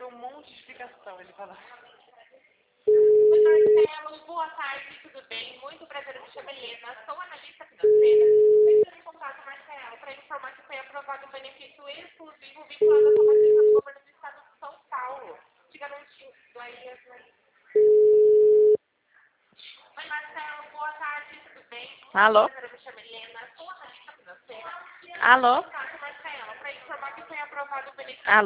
deu um monte de explicação, ele falou. Oi, Marcelo, boa tarde, tudo bem? Muito prazer, me chamo Helena, sou analista financeira. Estou em contato, Marcelo, para informar que foi aprovado um benefício exclusivo vinculado à cobertura do governo do estado de São Paulo, te garantindo aí as... Oi, Marcelo, boa tarde, tudo bem? Alô? Muito prazer, me chamo Helena, sou analista financeira. Alô? Contato, Marcelo, para informar que foi aprovado o benefício. Alô?